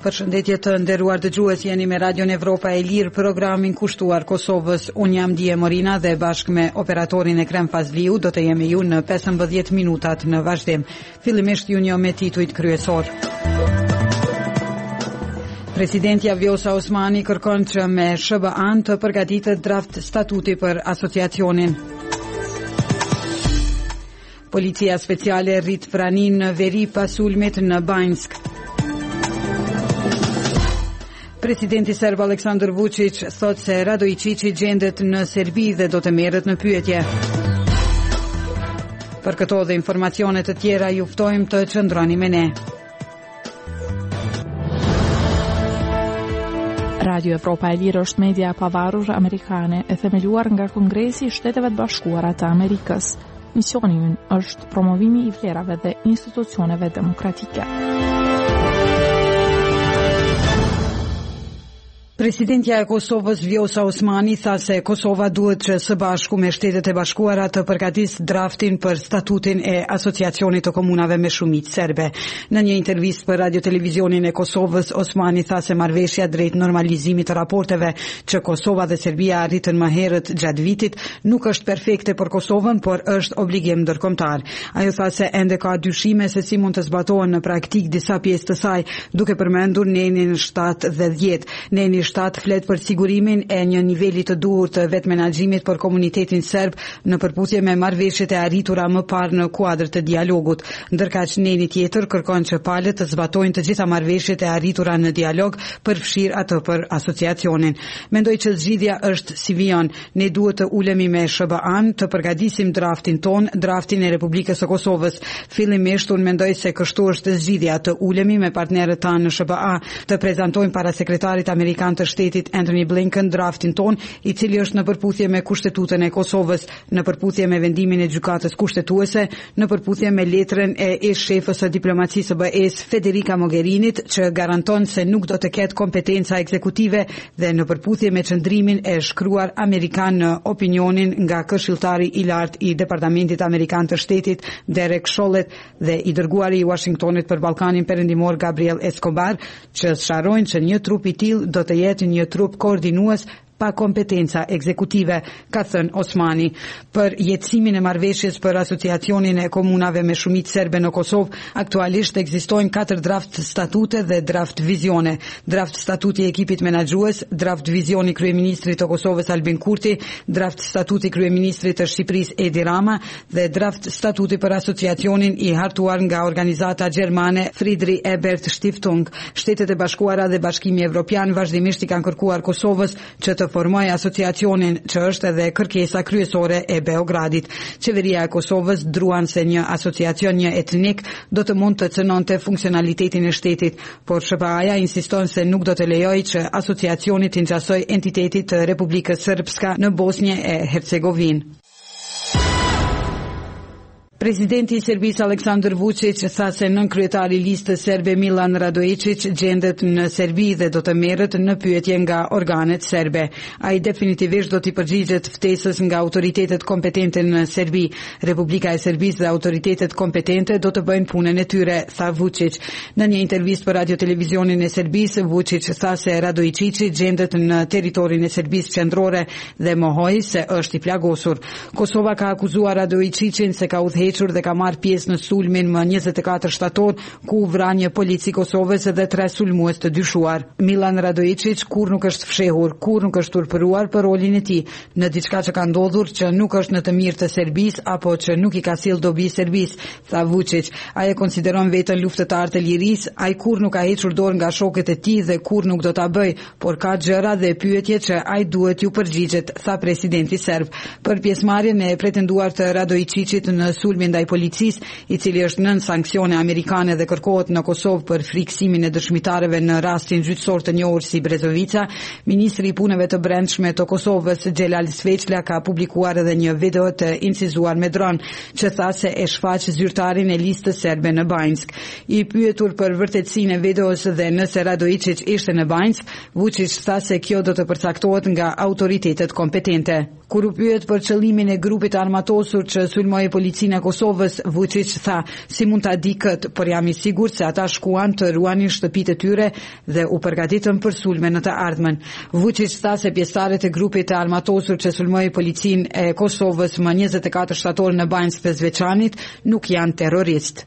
Përshëndetje të nderuar dëgjues, jeni me Radion Evropa e Lirë, programin kushtuar Kosovës. Unë jam Dije Morina dhe bashkë me operatorin Ekrem Fazliu do të jemi ju në 15 minutat në vazhdim. Fillimisht ju njoh me titujt kryesor. Presidentja Vjosa Osmani kërkon që me SBA-n të përgatitet draft statuti për asociacionin. Policia speciale rrit pranin në veri pas sulmit në Banjsk. Presidenti serb Aleksandar Vučić thot se Radojičići gjendet në Serbi dhe do të merret në pyetje. Për këto dhe informacione të tjera ju ftojmë të qëndroni me ne. Radio Evropa e Lirë është media e pavarur amerikane e themeluar nga Kongresi i Shteteve të Bashkuara të Amerikës. Misioni i ynë është promovimi i vlerave dhe institucioneve demokratike. Presidentja e Kosovës Vjosa Osmani tha se Kosova duhet që së bashku me Shtetet e Bashkuara të përgatisë draftin për statutin e Asociacionit të Komunave me Shumicë Serbe. Në një intervistë për radio-televizionin e Kosovës, Osmani tha se marrëveshja drejt normalizimit të raporteve që Kosova dhe Serbia arritën më herët gjatë vitit nuk është perfekte për Kosovën, por është obligim ndërkombëtar. Ajo tha se ende ka dyshime se si mund të zbatohen në praktik disa pjesë të saj, duke përmendur nenin 7 dhe 10. Neni 7 flet për sigurimin e një niveli të duhur të vetë menaxhimit për komunitetin serb në përputhje me marrëveshjet e arritura më parë në kuadër të dialogut, ndërkaq neni tjetër kërkon që palët të zbatojnë të gjitha marrëveshjet e arritura në dialog, përfshir atë për asociacionin. Mendoj që zgjidhja është si vijon. Ne duhet të ulemi me SBA-n, të përgatisim draftin ton, draftin e Republikës së Kosovës. Fillimisht unë mendoj se kështu është zgjidhja, të ulemi me partnerët tanë në SBA, të prezantojmë para sekretarit amerikan të shtetit Antony Blinken draftin ton, i cili është në përputhje me Kushtetutën e Kosovës, në përputhje me vendimin e gjykatës kushtetuese, në përputhje me letrën e ish-shefës së diplomacisë së BE-s Federica Mogherinit, që garanton se nuk do të ketë kompetenca ekzekutive, dhe në përputhje me qëndrimin e shkruar amerikan në opinionin nga këshilltari i lartë i Departamentit Amerikan të Shtetit Derek Chollet dhe i dërguari i Washingtonit për Ballkanin Perëndimor Gabriel Escobar, që sharojnë që një trup i tillë do të jetë një trup koordinues pa kompetenca ekzekutive, ka thënë Osmani. Për jetësimin e marrëveshjes për asociacionin e komunave me shumicë serbe në Kosovë, aktualisht ekzistojnë 4 draft statute dhe draft vizione. Draft statuti i ekipit menaxhues, draft vizioni kryeministrit të Kosovës Albin Kurti, draft statuti kryeministrit të Shqipërisë Edi Rama dhe draft statuti për asociacionin i hartuar nga organizata gjermane Friedrich Ebert Stiftung. Shtetet e Bashkuara dhe Bashkimi Evropian vazhdimisht i kanë kërkuar Kosovës që të formoj asociacionin, që është edhe kërkesa kryesore e Beogradit. Qeveria e Kosovës druan se një asociacion një etnik do të mund të cënonte funksionalitetin e shtetit, por SBA-ja insiston se nuk do të lejojë që asociacioni të ngjasoj entitetit të Republikës Srpska në Bosnjë e Hercegovinë. Presidenti i Serbisë Aleksandar Vučić tha se nënkryetari i listës serbe Milan Radojičić gjendet në Serbi dhe do të merret në pyetje nga organet serbe. Ai definitivisht do t'i përgjigjet ftesës nga autoritetet kompetente në Serbi. Republika e Serbisë dhe autoritetet kompetente do të bëjnë punën e tyre, tha Vučić. Në një intervistë për radio-televizionin e Serbisë, Vučić tha se Radojičići gjendet në territorin e Serbisë qendrore dhe mohoi se është i plagosur. Kosova ka akuzuar Radojičićin se ka udhëhequr dhe ka marrë pjesë në sulmin më 24 shtator, ku vra një polic i Kosovës dhe 3 sulmues të dyshuar. Milan Radojičić kur nuk është fshehur, kur nuk është turpëruar për rolin e tij në diçka që ka ndodhur që nuk është në të mirë të Serbisë apo që nuk i ka sill dobi Serbisë, tha Vučić. Ai e konsideron veten luftëtar të lirisë, ai kur nuk ka hequr dorë nga shokët e tij dhe kur nuk do ta bëj, por ka gjëra dhe pyetje që ai duhet ju përgjigjet, tha presidenti serb. Për pjesëmarrjen e pretenduar të Radojičićit në sulmin ndaj policisë, i cili është nën sanksione amerikane dhe kërkohet në Kosovë për friksimin e dëshmitarëve në rastin gjyqësor të njohur si Brezovica, ministri i punëve të brendshme të Kosovës Xhelal Sveçla ka publikuar edhe një video të incizuar me dron, që tha se e shfaq zyrtarin e listës serbe në Banjsk. I pyetur për vërtetësinë e videos dhe nëse Radojičić ishte në Banjsk, Vučić tha se kjo do të përcaktohet nga autoritetet kompetente. Kur u pyet për qëllimin e grupit armatosur që sulmoi policinë e Kosovës, Vučić tha: "Si mund ta di kët, por jam i sigurt se ata shkuan të ruanin shtëpitë e tyre dhe u përgatitën për sulme në të ardhmen." Vučić tha se pjesëtarët e grupit të armatosur që sulmoi policinë e Kosovës më 24 shtator në Banjsk të Zveçanit nuk janë terroristë.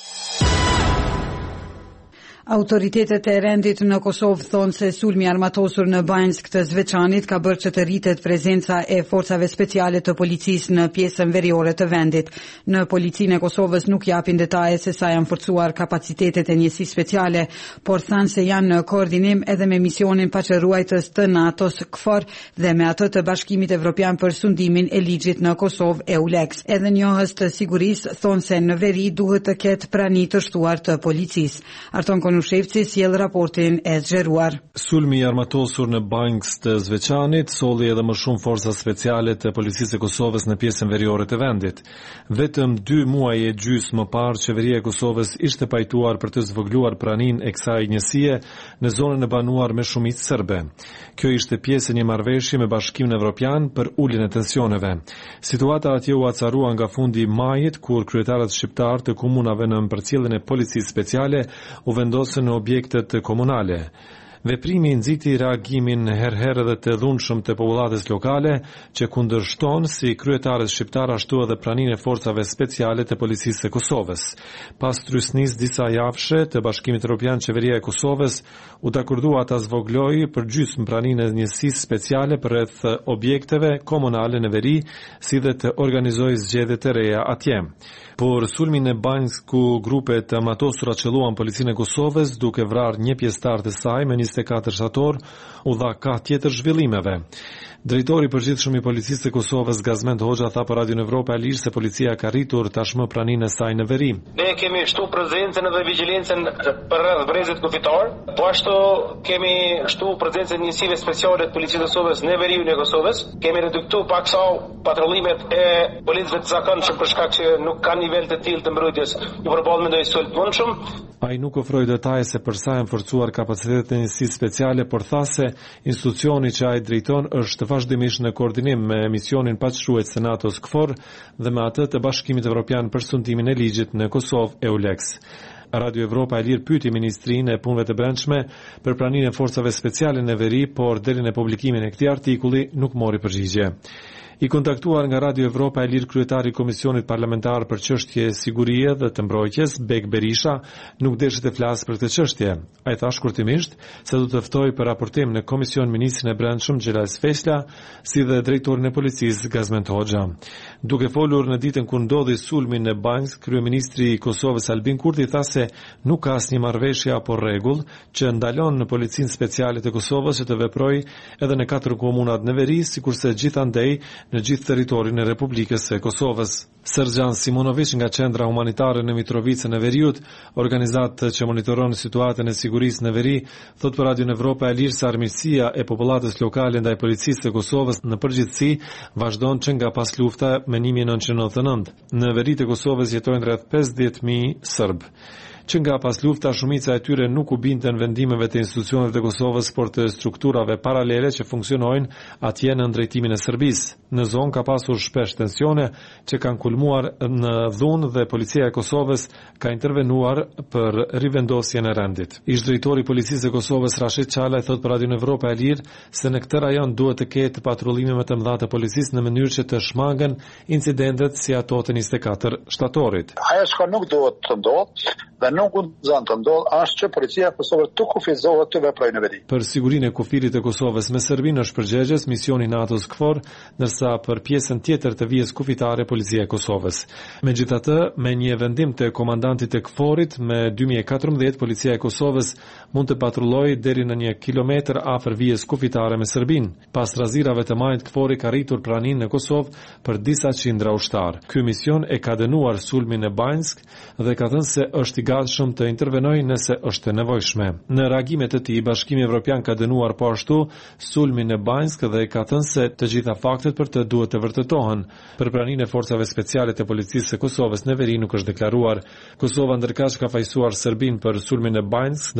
Autoritetet e rendit në Kosovë thonë se sulmi armatosur në Banjsk të Zveçanit ka bërë që të rritet prezenca e forcave speciale të policisë në pjesën veriore të vendit. Në policinë e Kosovës nuk japin detaje se sa janë forcuar kapacitetet e njësisë speciale, por thanë se janë në koordinim edhe me misionin paqëruajtës të NATO-s KFOR dhe me atë të Bashkimit Evropian për sundimin e ligjit në Kosovë EULEX. Edhe njohës të sigurisë thonë se në veri duhet të ketë prani të shtuar të policisë. Arton Nushevci sjell raportin e zgjeruar. Sulmi i armatosur në Banjsk të Zveçanit solli edhe më shumë forca speciale të policisë e Kosovës në pjesën veriore të vendit. Vetëm 2 muaj e gjysmë më parë, qeveria e Kosovës ishte pajtuar për të zvogëluar praninë e kësaj njësie në zonën e banuar me shumicë serbe. Kjo ishte pjesë e një marrëveshje me Bashkimin Evropian për uljen e tensioneve. Situata atje u acarua nga fundi i majit, kur kryetarët shqiptar të komunave në përcjelljen e policisë speciale u vendosën në objektet komunale. Veprimi nxiti reagimin herherë dhe të dhunshëm të popullatës lokale, që kundërshton si kryetarët shqiptar ashtu edhe praninë e forcave speciale të policisë së Kosovës. Pas trysnisë disa javëshe të Bashkimit Evropian, qeveria e Kosovës u dakordua ta zvogëlojë përgjysmë praninë e njësisë speciale përreth objekteve komunale në veri, si dhe të organizojë zgjedhje të reja atje. Por sulmin e Banjsk, ku grupet armatosura qelluan policinë e Kosovës duke vrarë një pjesëtar të saj me 24 shtator, u dha ka tjetër zhvillimeve. Drejtori i përgjithshëm i policisë së Kosovës, Gazmend Hoxha, tha për Radio Evropa e Lirë se policia ka rritur tashmë praninë e saj në veri. Ne kemi shtu prezencën dhe vigjilencën përreth brezit kufitar, po ashtu kemi shtu prezencën e njësive speciale të policisë së Kosovës në veriun e Kosovës. Kemi reduktuar paksa patrullimet e policëve të zakonshëm për shkak që nuk kanë nivel të tillë të mbrojtjes në përballje me ndonjë sulm të mundshëm. Ai nuk ofroi detaje se për sa janë forcuar kapacitetet e njësisë speciale, por tha se institucioni që ai drejton është vazhdimisht në koordinim me misionin paqërues të NATO-s KFOR dhe me atë të Bashkimit Evropian për sundimin e ligjit në Kosovë EULEX. Radio Evropa e Lirë pyeti Ministrinë e Punëve të Brendshme për praninë e forcave speciale në veri, por deri në publikimin e këtij artikulli nuk mori përgjigje. I kontaktuar nga Radio Evropa e Lirë, kryetari i Komisionit Parlamentar për Çështje Sigurie dhe të Mbrojtjes, Bek Berisha, nuk deshet të flasë për këtë çështje. Ai tha shkurtimisht se do të ftojë për raportim në Komision Ministrin e Brendshëm Xhelal Sfesla, si dhe drejtorin e policisë Gazmend Hoxha. Duke folur në ditën kur ndodhi sulmi në Banjsk, kryeministri i Kosovës Albin Kurti tha se nuk ka asnjë marrëveshje apo rregull që ndalon në Policinë Speciale të Kosovës që të veprojë edhe në 4 komunat në veri, sikurse gjithandej në gjithë territorin e Republikës së Kosovës. Sergjan Simonovic nga Qendra Humanitare në Mitrovicën e Veriut, organizatë që monitoron situatën e sigurisë në veri, thot për Radio Evropa e Lirë se armiqësia e popullatës lokale ndaj policisë së Kosovës në përgjithësi vazhdon që nga pas lufta me 1999. Në veri të Kosovës jetojnë rreth 50.000 serb. Që nga pas lufta shumica e tyre nuk u bindën vendimeve të institucioneve të Kosovës, por të strukturave paralele që funksionojnë atje në drejtimin e Serbisë. Në zonë ka pasur shpesh tensione që kanë kulmuar në dhunë dhe policia e Kosovës ka intervenuar për rivendosjen e rendit. Ish drejtori i policisë së Kosovës Rashid Çala thot për Radio Evropa e Lirë se në këtë rajon duhet të ketë patrullime më të mëdha të policisë në mënyrë që të shmangen incidentet si ato të 24 shtatorit. Ajo që nuk duhet të ndodhë dhe nuk guxon të ndodhë është që policia e Kosovës të kufizohet të veprojë në veri. Për sigurinë e kufirit të Kosovës me Serbinë është përgjegjës misioni NATO-s KFOR, ndërsa për pjesën tjetër të vijës kufitare policia e Kosovës. Megjithatë, me një vendim të komandantit të KFOR-it, me 2014 policia e Kosovës mund të patrullojë deri në 1 kilometër afër vijës kufitare me Serbinë. Pas razirave të majit, KFOR-i ka rritur praninë në Kosovë për disa qindra ushtar. Ky mision e ka dënuar sulmin e Banjsk dhe ka thënë se është i gatshëm të intervenojë nëse është e nevojshme. Në reagimet e tij, Bashkimi Evropian ka dënuar po ashtu sulmin e Banjsk dhe ka thënë se të gjitha faktet për të duhet të vërtetohen. Për praninë e forcave speciale të policisë së Kosovës në veri nuk është deklaruar. Kosova ndërkaq ka fajsuar Serbinë për sulmin e Banjsk, ndërsa Serbia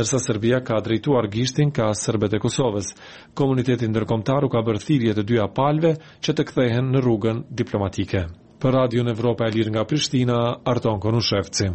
Serbia ka drejtuar gishtin ka serbet e Kosovës. Komuniteti ndërkombëtar u ka bërë thirrje të dyja palëve që të kthehen në rrugën diplomatike. Për Radion Evropa e Lirë nga Prishtina, Arton Konushevci.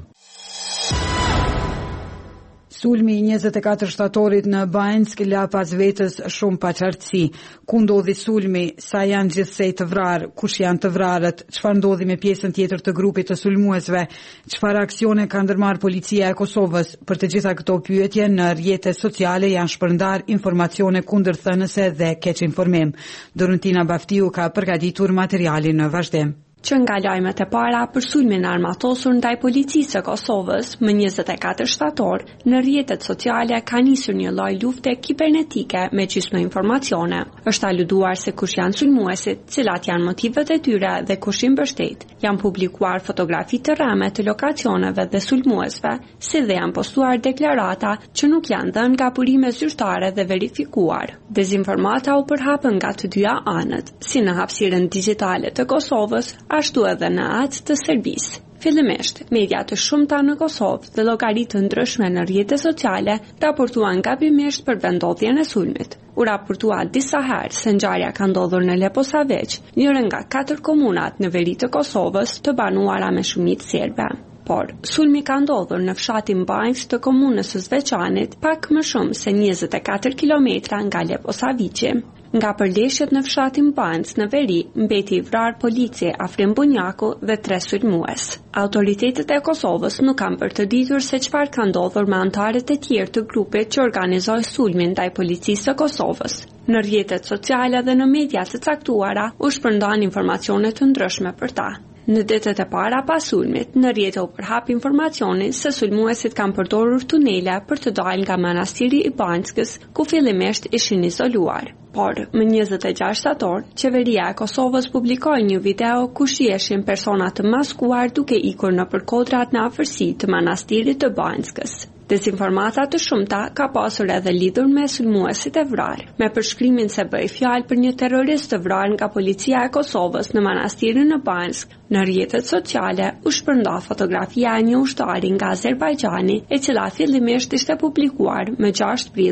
Sulmi i 24 shtatorit në Banjsk la pas vetës shumë paqartësi. Ku ndodhi sulmi, sa janë gjithsej të vrarë, kush janë të vrarët, çfarë ndodhi me pjesën tjetër të grupit të sulmuesve, çfarë aksione ka ndërmarrë policia e Kosovës. Për të gjitha këto pyetje në rrjetet sociale janë shpërndar informacione kundërthënëse dhe keq informim. Dorentina Baftiu ka përgatitur materialin në vazhdim. Që nga lajmet e para për sulmin armatosur ndaj policisë së Kosovës më 24 shtator, në rrjetet sociale ka nisur një lloj lufte kibernetike me gjysmë informacione. Është aluduar se kush janë sulmuesit, cilat janë motivet e tyre dhe kush i mbështet. Janë publikuar fotografi të rreme të lokacioneve dhe sulmuesve, si dhe janë postuar deklarata që nuk janë dhënë nga burime zyrtare dhe verifikuar. Dezinformata u përhapën nga të dyja anët, si në hapësirën digjitale të Kosovës, ashtu edhe në atë të Serbisë. Fillimisht, media të shumta në Kosovë dhe llogaritë të ndryshme në rrjetet sociale raportuan gabimisht për vendodhjen e sulmit. U raportua disa herë se ngjarja ka ndodhur në Leposaveç, njëra nga 4 komunat në veri të Kosovës të banuara me shumicë serbe. Por, sulmi ka ndodhur në fshatin Banjsk të komunës së Zveçanit, pak më shumë se 24 kilometra nga Leposaviçi. Nga përleshjet në fshatin Banjsk në veri, mbeti i vrarë policie Afrim Bunjaku dhe 3 sulmues. Autoritetet e Kosovës nuk kanë për të ditur se çfarë ka ndodhur me anëtarët e tjerë të grupit që organizoi sulmin ndaj policisë së Kosovës. Në rrjetet sociale dhe në media të caktuara u shpërndan informacione të ndryshme për ta. Në ditët e para pas sulmit, në rrjete u përhap informacioni se sulmuesit kanë përdorur tunele për të dalë nga manastiri i Banjskës, ku fillimisht ishin izoluar. Por, më 26 shtator, qeveria e Kosovës publikoi një video ku shieshin persona të maskuar duke ikur nëpër kodrat në afërsi të manastirit të Banjskës. Dezinformata të shumta ka pasur edhe lidhur me sulmuesit e vrarë, me përshkrimin se bëi fjalë për një terrorist të vrarë nga policia e Kosovës në manastirin në Banjsk. Në rrjetet sociale u shpërnda fotografia e një ushtari nga Azerbajxhani, e cila fillimisht ishte publikuar më 6 prill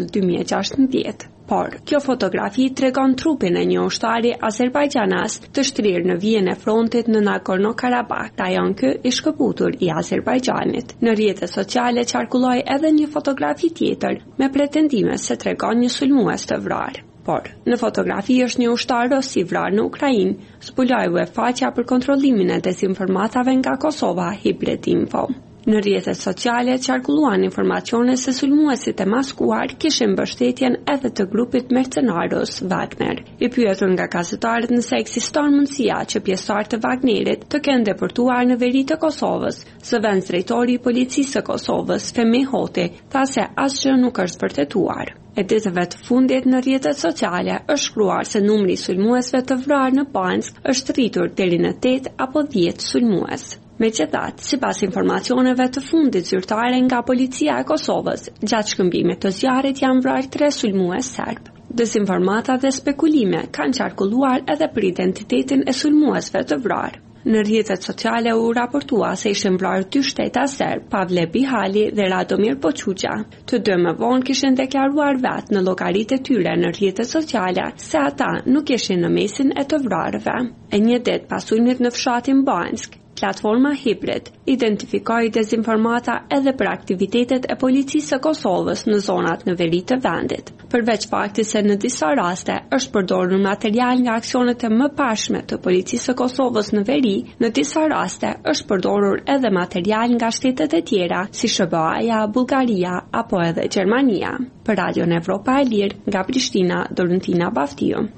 2016. Por, kjo fotografi tregon trupin e një ushtari azerbajxhanas të shtrirë në vijën e frontit në Nagorno-Karabakh, rajon ky i shkëputur i Azerbajxhanit. Në rrjetet sociale qarkulloi edhe një fotografi tjetër me pretendime se tregon një sulmues të vrarë. Por, në fotografi është një ushtar ros i vrarë në Ukrainë, zbuloi UEFA për kontrollimin e dezinformatave nga Kosova, Hibret Info. Në rrjetet sociale qarkulluan informacione se sulmuesit e maskuar kishin mbështetjen edhe të grupit mercenarës Wagner. I pyetur nga gazetarët nëse ekziston mundësia që pjesëtar të Wagnerit të kenë deportuar në veri të Kosovës, zëvendës drejtori i policisë së Kosovës, Femi Hoti, tha se asgjë nuk është vërtetuar. E ditëve të fundit në rrjetet sociale është shkruar se numri i sulmuesve të vrarë në Banjsk është rritur deri në 8 apo 10 sulmues. Megjithatë, sipas informacioneve të fundit zyrtare nga policia e Kosovës, gjatë shkëmbimit të zjarrit janë vrarë 3 sulmues serb. Dezinformata dhe spekulime kanë qarkulluar edhe për identitetin e sulmuesve të vrarë. Në rrjetet sociale u raportua se ishin vrarë 2 shteta serb, Pavle Bihali dhe Radomir Poçuqa. Të dy më vonë kishin deklaruar vetë në llogaritë e tyre në rrjetet sociale se ata nuk ishin në mesin e të vrarëve. E një ditë pas sulmit në fshatin Banjsk, platforma Hibrit identifikoi dezinformata edhe për aktivitetet e policisë së Kosovës në zonat në veri të vendit. Përveç faktit se në disa raste është përdorur material nga aksionet e mëparshme të policisë së Kosovës në veri, në disa raste është përdorur edhe material nga shtetet e tjera si SBA-ja, Bullgaria apo edhe Gjermania. Për Radion Evropa e Lirë, nga Prishtina, Dorentina Baftiu.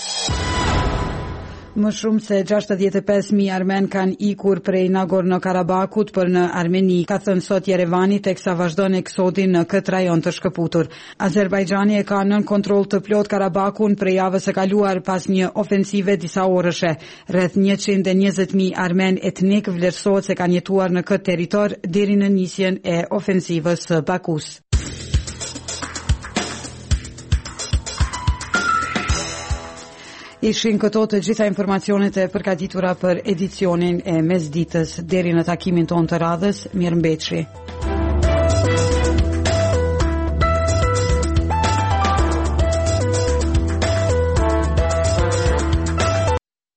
Më shumë se 65.000 armen kanë ikur prej Nagorno-Karabakut për në Armeni, ka thënë sot Jerevani, teksa vazhdon eksodi në këtë rajon të shkëputur. Azerbajxhani e ka nën kontroll të plot Karabakun prej javës së kaluar pas një ofensive disa orëshe. Rreth 120.000 armen etnik vlerësohet se kanë jetuar në këtë territor deri në nisjen e ofensivës së Bakus. Ishin këto të gjitha informacionet e përgatitura për edicionin e mesditës. Deri në takimin ton të radhës, mirëmbëjtje.